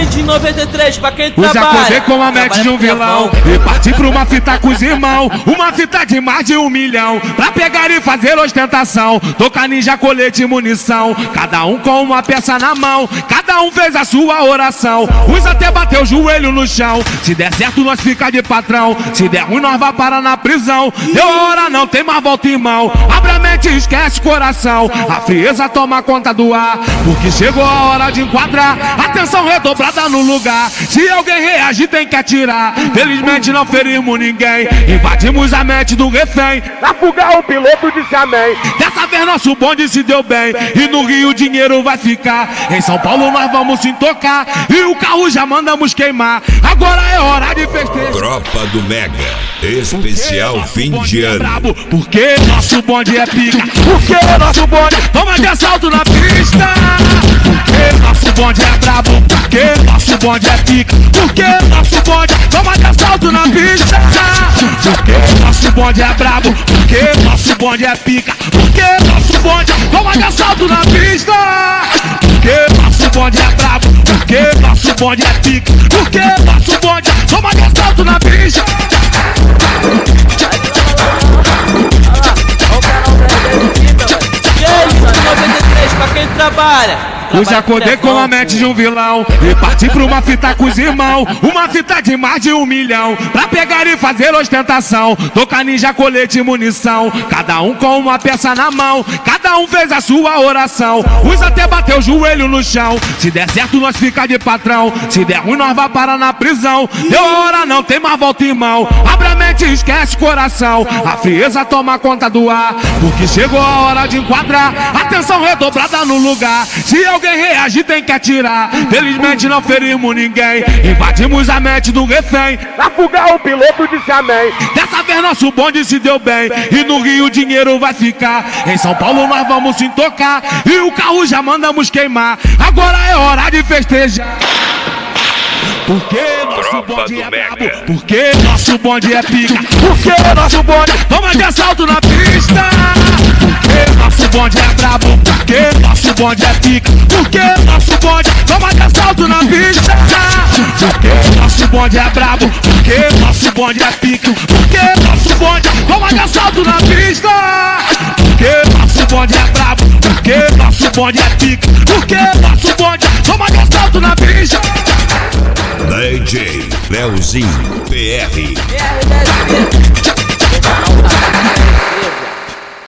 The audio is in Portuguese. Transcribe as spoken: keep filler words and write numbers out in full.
de noventa e três pra quem Eu já trabalha. acordei com a mente de um vilão e parti pra uma fita com os irmãos. Uma fita de mais de um milhão pra pegar e fazer ostentação. Tocar ninja, colete e munição, cada um com uma peça na mão. Cada um fez a sua oração. Uns até bateu o joelho no chão. Se der certo nós fica de patrão, se der ruim nós vai parar na prisão. Deu a hora, não tem mais volta, irmão. Abre a mente e esquece o coração. A frieza toma conta do ar, porque chegou a hora de enquadrar. Atenção redobrada no lugar. Se alguém reagir tem que atirar. Felizmente não ferimos ninguém, invadimos a mente do refém. Na fuga o piloto disse amém. Dessa vez nosso bonde se deu bem, e no Rio o dinheiro vai ficar. Em São Paulo nós vamos se tocar, e o carro já mandamos queimar. Agora é hora de festejar. Tropa do Mega, especial fim de ano. É brabo, porque nosso bonde é pica. Porque nosso bonde toma de assalto na pista. Porque nosso bonde é brabo. Porque nosso bonde é pica. Porque nosso bonde toma de assalto na pista. Porque nosso bonde é brabo. Porque nosso bonde é pica. Porque nosso bonde toma de assalto na pista. Porque nosso bonde é brabo. Porque nosso bonde é pica. Porque nosso bonde toma de assalto na pista. E aí, noventa e três pra quem trabalha. Eu já acordei com a mente de um vilão e parti pra uma fita com os irmãos. Uma fita de mais de um milhão pra pegar e fazer ostentação. Tocar ninja, colete e munição, cada um com uma peça na mão. Cada um fez a sua oração. Uns até bateu o joelho no chão. Se der certo nós fica de patrão, se der ruim nós vai parar na prisão. Deu a hora, não tem mais volta, irmão. Abre a mente e esquece o coração. A frieza toma conta do ar, porque chegou a hora de enquadrar. Atenção redobrada no lugar. Se alguém reagir tem que atirar. Felizmente não ferimos ninguém, invadimos a mente do refém. Na fuga o piloto disse amém. Dessa vez nosso bonde se deu bem, e no Rio o dinheiro vai ficar. Em São Paulo nós vamos se tocar, e o carro já mandamos queimar. Agora é hora de festejar. Porque nosso bonde é brabo. Porque nosso bonde é pica. Porque nosso bonde toma de assalto na pista. Porque nosso bonde é brabo. Porque nosso bonde é pica. Porque nosso bonde toma de assalto na pista. Porque nosso bonde é brabo. Porque nosso bonde é pica. Porque nosso bonde toma de assalto na pista. Porque nosso bonde é brabo. Porque nosso bonde é pica. Porque nosso bonde toma de assalto na pista. D J Leozinho P R. P R dez.